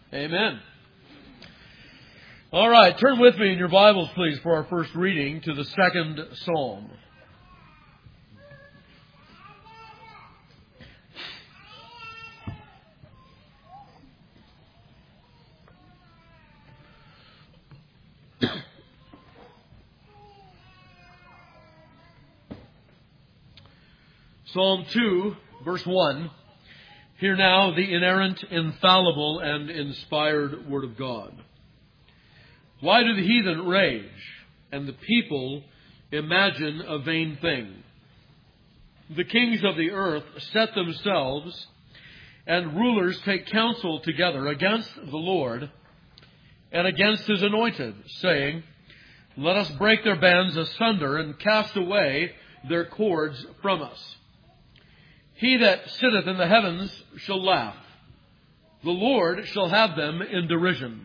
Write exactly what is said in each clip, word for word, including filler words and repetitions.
Amen. All right, turn with me in your Bibles, please, for our first reading to the second Psalm. Psalm two, verse one. Hear now the inerrant, infallible, and inspired Word of God. Why do the heathen rage, and the people imagine a vain thing? The kings of the earth set themselves, and rulers take counsel together against the Lord and against His anointed, saying, Let us break their bands asunder and cast away their cords from us. He that sitteth in the heavens shall laugh. The Lord shall have them in derision.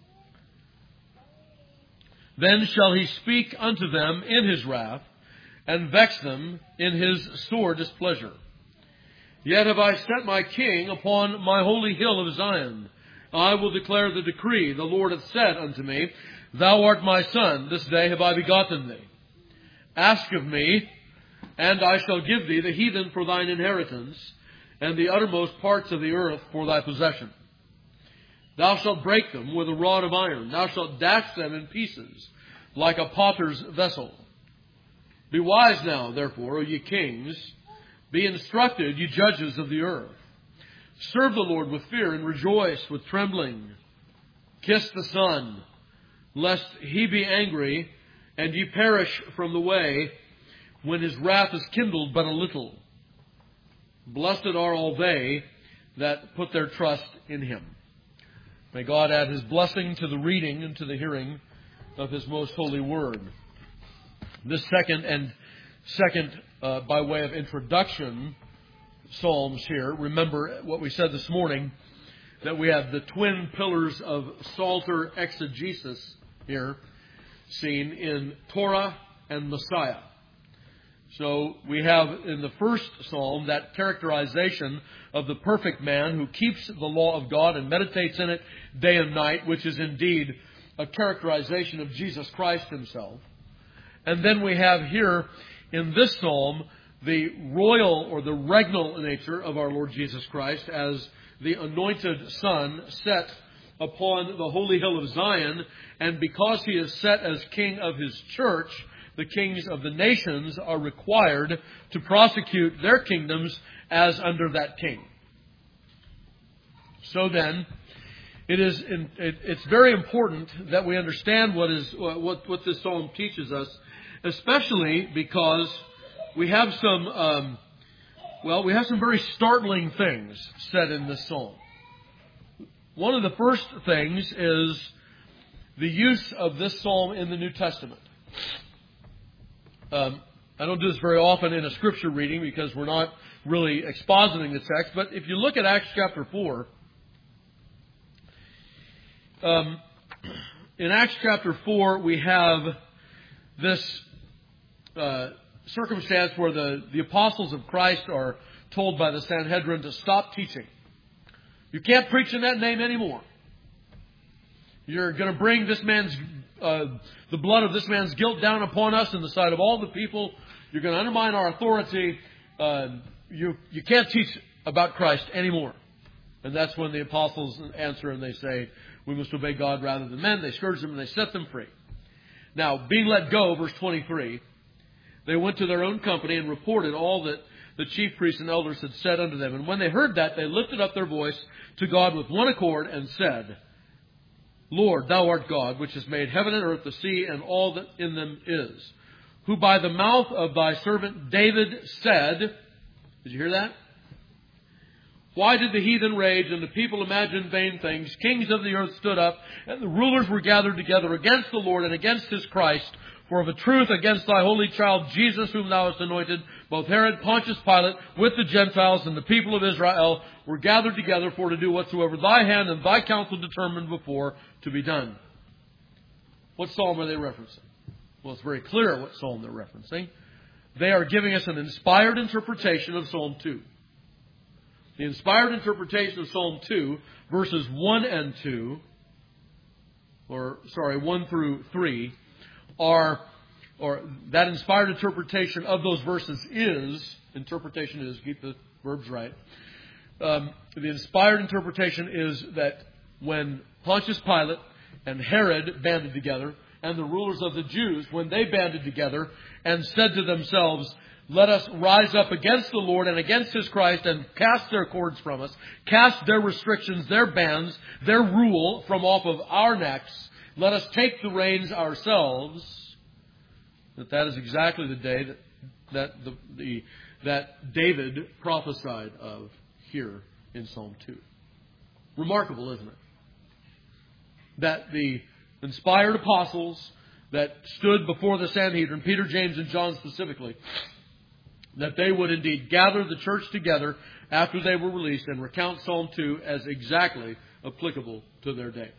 Then shall He speak unto them in His wrath, and vex them in His sore displeasure. Yet have I set my King upon my holy hill of Zion. I will declare the decree. The Lord hath said unto me, Thou art my son, this day have I begotten thee. Ask of me, and I shall give thee the heathen for thine inheritance, and the uttermost parts of the earth for thy possession. Thou shalt break them with a rod of iron. Thou shalt dash them in pieces like a potter's vessel. Be wise now, therefore, O ye kings. Be instructed, ye judges of the earth. Serve the Lord with fear and rejoice with trembling. Kiss the Son, lest He be angry and ye perish from the way, when His wrath is kindled but a little. Blessed are all they that put their trust in Him. May God add His blessing to the reading and to the hearing of His most holy word. This second and second, uh, by way of introduction, Psalms here. Remember what we said this morning, that we have the twin pillars of Psalter exegesis here, seen in Torah and Messiah. So we have in the first psalm that characterization of the perfect man who keeps the law of God and meditates in it day and night, which is indeed a characterization of Jesus Christ Himself. And then we have here in this psalm the royal or the regnal nature of our Lord Jesus Christ as the anointed Son set upon the holy hill of Zion. And because He is set as King of His church, the kings of the nations are required to prosecute their kingdoms as under that king. So then, it is it's very important that we understand what is what what this psalm teaches us, especially because we have some um, well we have some very startling things said in this psalm. One of the first things is the use of this psalm in the New Testament. Um, I don't do this very often in a scripture reading because we're not really expositing the text. But if you look at Acts chapter four, um, in Acts chapter four we have this uh, circumstance where the, the apostles of Christ are told by the Sanhedrin to stop teaching. You can't preach in that name anymore. You're going to bring this man's uh, the blood of this man's guilt down upon us in the sight of all the people. You're going to undermine our authority. Uh, you you can't teach about Christ anymore. And that's when the apostles answer and they say, we must obey God rather than men. They scourge them and they set them free. Now, being let go, verse twenty-three, they went to their own company and reported all that the chief priests and elders had said unto them. And when they heard that, they lifted up their voice to God with one accord and said, Lord, Thou art God, which has made heaven and earth, the sea, and all that in them is, who by the mouth of Thy servant David said, did you hear that? Why did the heathen rage and the people imagine vain things? Kings of the earth stood up, and the rulers were gathered together against the Lord and against His Christ. For of a truth against Thy holy child Jesus, whom Thou hast anointed, both Herod, Pontius Pilate, with the Gentiles and the people of Israel, were gathered together for to do whatsoever Thy hand and Thy counsel determined before to be done. What psalm are they referencing? Well, it's very clear what psalm they're referencing. They are giving us an inspired interpretation of Psalm two. The inspired interpretation of Psalm two, verses one and two, or sorry, one through three, are, or that inspired interpretation of those verses is, interpretation is, keep the verbs right. Um, the inspired interpretation is that when Pontius Pilate and Herod banded together, and the rulers of the Jews, when they banded together and said to themselves, let us rise up against the Lord and against His Christ and cast their cords from us, cast their restrictions, their bans, their rule from off of our necks. Let us take the reins ourselves. That that is exactly the day that that the, the that David prophesied of here in Psalm two. Remarkable, isn't it? That the inspired apostles that stood before the Sanhedrin, Peter, James, and John specifically, that they would indeed gather the church together after they were released and recount Psalm two as exactly applicable to their day.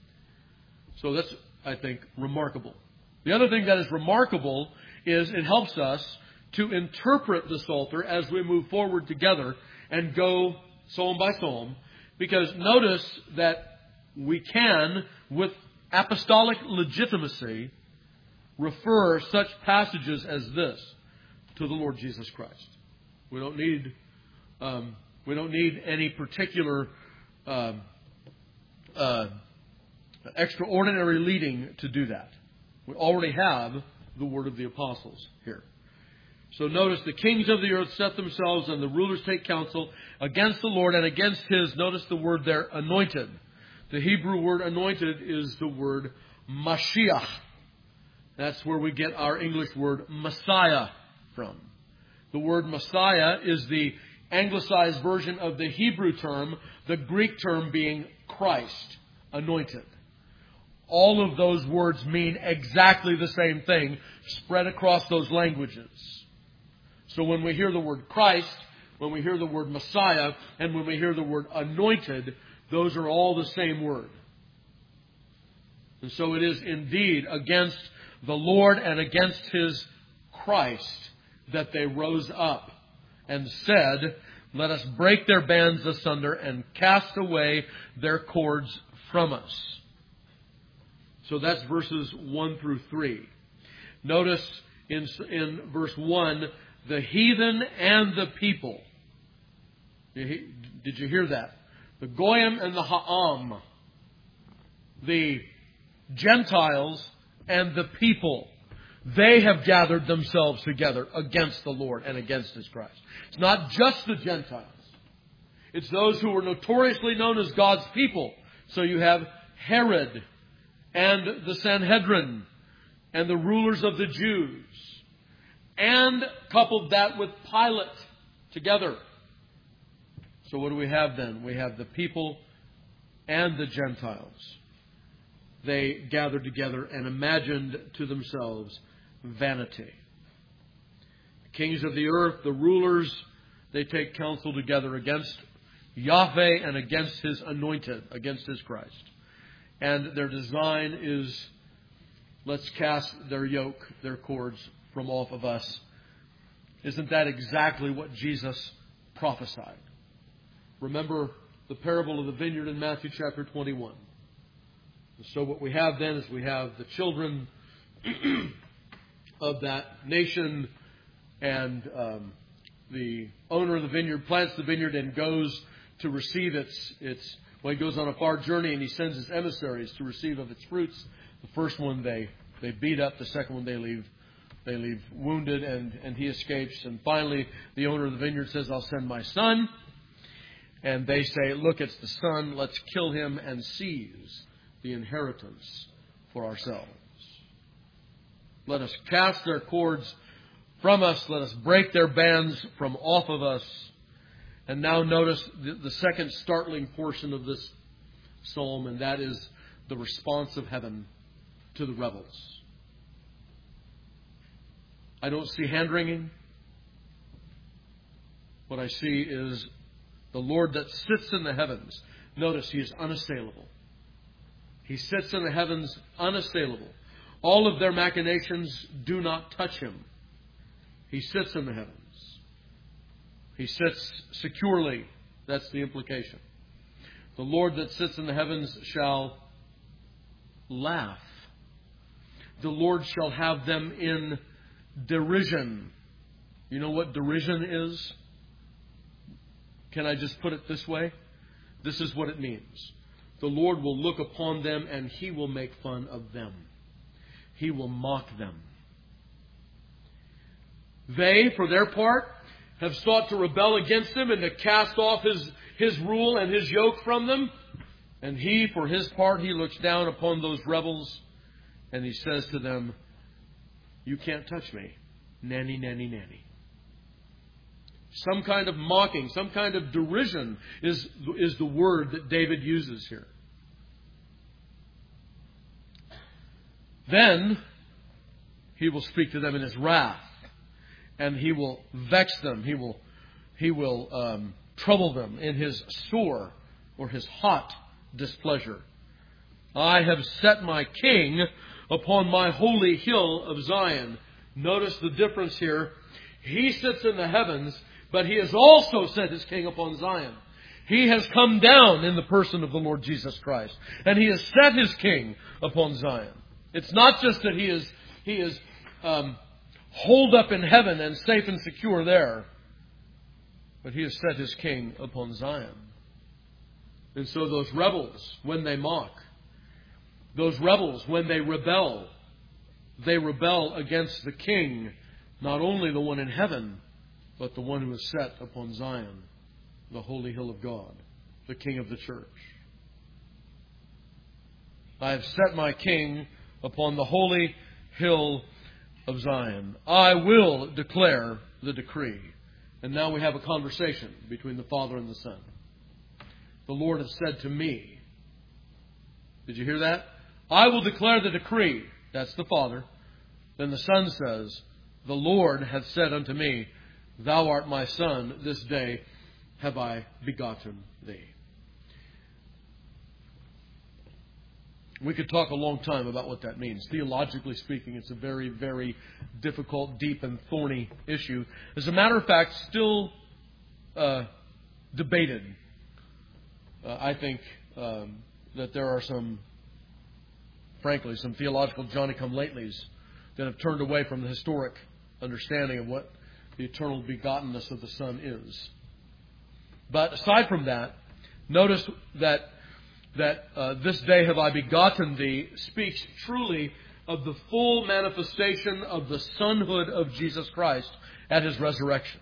So that's, I think, remarkable. The other thing that is remarkable is it helps us to interpret the Psalter as we move forward together and go psalm by psalm, because notice that we can, with apostolic legitimacy, refer such passages as this to the Lord Jesus Christ. We don't need um, we don't need any particular uh, uh, extraordinary leading to do that. We already have the word of the apostles here. So notice the kings of the earth set themselves and the rulers take counsel against the Lord and against His, notice the word there, anointed. The Hebrew word anointed is the word Mashiach. That's where we get our English word Messiah from. The word Messiah is the anglicized version of the Hebrew term, the Greek term being Christ, anointed. All of those words mean exactly the same thing, spread across those languages. So when we hear the word Christ, when we hear the word Messiah, and when we hear the word anointed, those are all the same word. And so it is indeed against the Lord and against His Christ that they rose up and said, let us break their bands asunder and cast away their cords from us. So that's verses one through three. Notice in, in verse one, the heathen and the people. Did you hear that? The Goyim and the Ha'am. The Gentiles and the people. They have gathered themselves together against the Lord and against His Christ. It's not just the Gentiles. It's those who were notoriously known as God's people. So you have Herod and the Sanhedrin and the rulers of the Jews. And coupled that with Pilate together. So what do we have then? We have the people and the Gentiles. They gathered together and imagined to themselves vanity. The kings of the earth, the rulers, they take counsel together against Yahweh and against His anointed, against His Christ. And their design is, let's cast their yoke, their cords from off of us. Isn't that exactly what Jesus prophesied? Remember the parable of the vineyard in Matthew chapter twenty-one. So what we have then is we have the children of that nation, and um, the owner of the vineyard plants the vineyard and goes to receive its, its, well, he goes on a far journey and he sends his emissaries to receive of its fruits. The first one they, they beat up, the second one they leave they leave wounded, and, and he escapes. And finally, the owner of the vineyard says, I'll send my son. And they say, look, it's the son, let's kill him and seize the inheritance for ourselves. Let us cast their cords from us. Let us break their bands from off of us. And now notice the, the second startling portion of this psalm, and that is the response of heaven to the rebels. I don't see hand-wringing. What I see is the Lord that sits in the heavens. Notice He is unassailable. He sits in the heavens unassailable. All of their machinations do not touch Him. He sits in the heavens. He sits securely That's the implication. The Lord that sits in the heavens shall laugh. The Lord shall have them in derision. You know what derision is? Can I just put it this way? This is what it means. The Lord will look upon them and He will make fun of them. He will mock them. They, for their part, have sought to rebel against Him and to cast off His, His rule and His yoke from them. And He, for His part, He looks down upon those rebels and He says to them, you can't touch me. Nanny, nanny, nanny. Some kind of mocking, some kind of derision is, is the word that David uses here. Then He will speak to them in His wrath, and He will vex them. He will, he will um, trouble them in His sore or His hot displeasure. I have set my king upon my holy hill of Zion. Notice the difference here. He sits in the heavens, but He has also set His king upon Zion. He has come down in the person of the Lord Jesus Christ, and He has set His king upon Zion. It's not just that He is, he is um, holed up in heaven and safe and secure there, but He has set His king upon Zion. And so those rebels, when they mock, those rebels, when they rebel, they rebel against the King, not only the one in heaven, but the one who is set upon Zion, the holy hill of God, the King of the church. I have set my King upon the holy hill of Zion. I will declare the decree. And now we have a conversation between the Father and the Son. The Lord has said to me, did you hear that? I will declare the decree. That's the Father. Then the Son says, the Lord hath said unto me, Thou art my Son, this day have I begotten thee. We could talk a long time about what that means. Theologically speaking, it's a very, very difficult, deep, and thorny issue. As a matter of fact, still uh, debated. Uh, I think um, that there are some, frankly, some theological Johnny-come-latelys that have turned away from the historic understanding of what the eternal begottenness of the Son is. But aside from that, notice that that uh, this day have I begotten thee speaks truly of the full manifestation of the sonhood of Jesus Christ at His resurrection.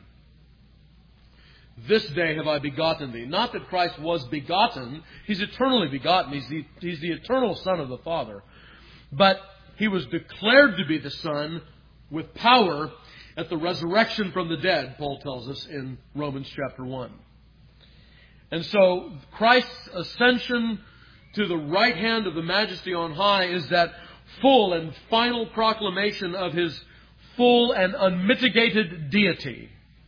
This day have I begotten thee. Not that Christ was begotten. He's eternally begotten. He's the, he's the eternal Son of the Father. But He was declared to be the Son with power at the resurrection from the dead, Paul tells us in Romans chapter one. And so Christ's ascension to the right hand of the Majesty on high is that full and final proclamation of His full and unmitigated deity.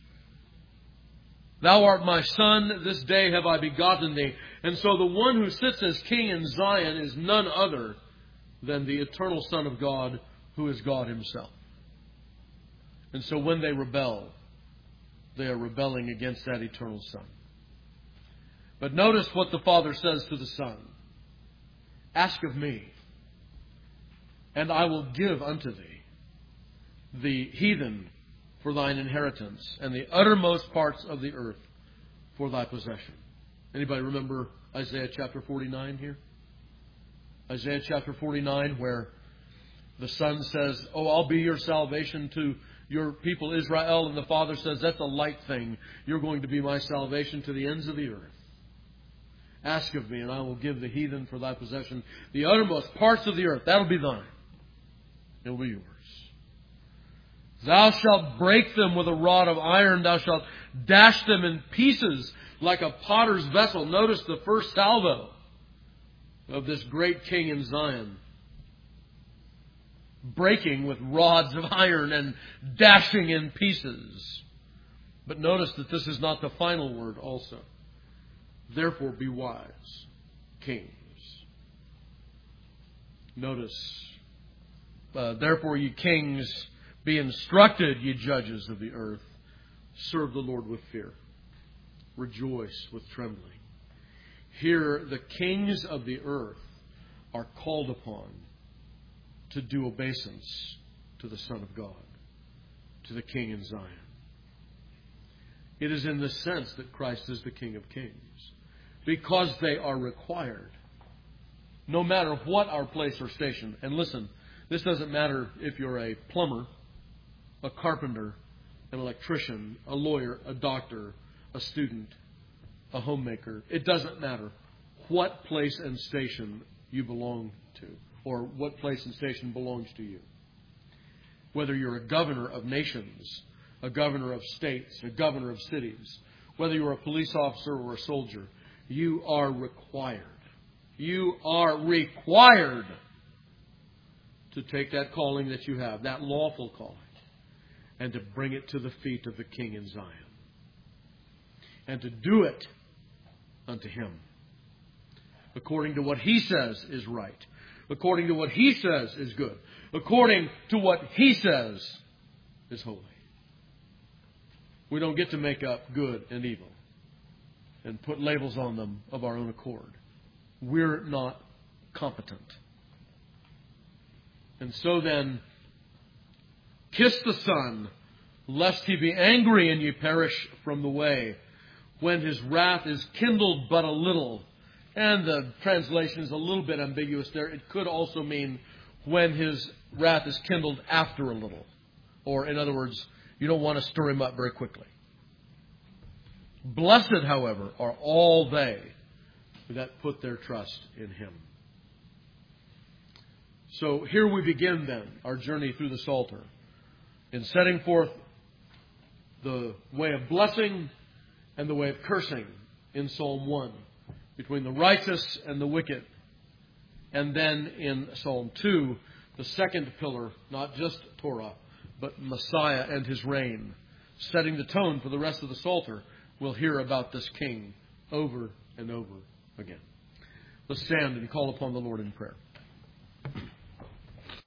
Thou art my Son, this day have I begotten thee. And so the one who sits as King in Zion is none other than the eternal Son of God, who is God Himself. And so when they rebel, they are rebelling against that eternal Son. But notice what the Father says to the Son. Ask of me, and I will give unto thee the heathen for thine inheritance, and the uttermost parts of the earth for thy possession. Anybody remember Isaiah chapter forty-nine here? Isaiah chapter forty-nine, where the Son says, oh, I'll be your salvation to your people Israel, and the Father says, that's a light thing. You're going to be my salvation to the ends of the earth. Ask of me, and I will give the heathen for thy possession, the uttermost parts of the earth. That'll be thine. It will be yours. Thou shalt break them with a rod of iron. Thou shalt dash them in pieces like a potter's vessel. Notice the first salvo of this great King in Zion. Breaking with rods of iron and dashing in pieces. But notice that this is not the final word also. Therefore be wise, kings. Notice, uh, therefore ye kings, be instructed, ye judges of the earth. Serve the Lord with fear. rejoice with trembling. Here the kings of the earth are called upon to do obeisance to the Son of God, to the King in Zion. It is in this sense that Christ is the King of Kings, because they are required, no matter what our place or station. And listen, this doesn't matter if you're a plumber, a carpenter, an electrician, a lawyer, a doctor, a student, a homemaker. It doesn't matter what place and station you belong to, or what place and station belongs to you. Whether you're a governor of nations, a governor of states, a governor of cities, whether you're a police officer or a soldier, you are required. You are required to take that calling that you have, that lawful calling, and to bring it to the feet of the King in Zion. And to do it unto Him, according to what He says is right, according to what He says is good, according to what He says is holy. We don't get to make up good and evil and put labels on them of our own accord. We're not competent. And so then, kiss the Son, lest He be angry and ye perish from the way, when His wrath is kindled but a little. And the translation is a little bit ambiguous there. It could also mean when His wrath is kindled after a little. Or in other words, you don't want to stir Him up very quickly. Blessed, however, are all they that put their trust in Him. So here we begin then our journey through the Psalter in setting forth the way of blessing and the way of cursing in Psalm one, between the righteous and the wicked. And then in Psalm two, the second pillar, not just Torah, but Messiah and His reign, setting the tone for the rest of the Psalter. We'll hear about this King over and over again. Let's stand and call upon the Lord in prayer.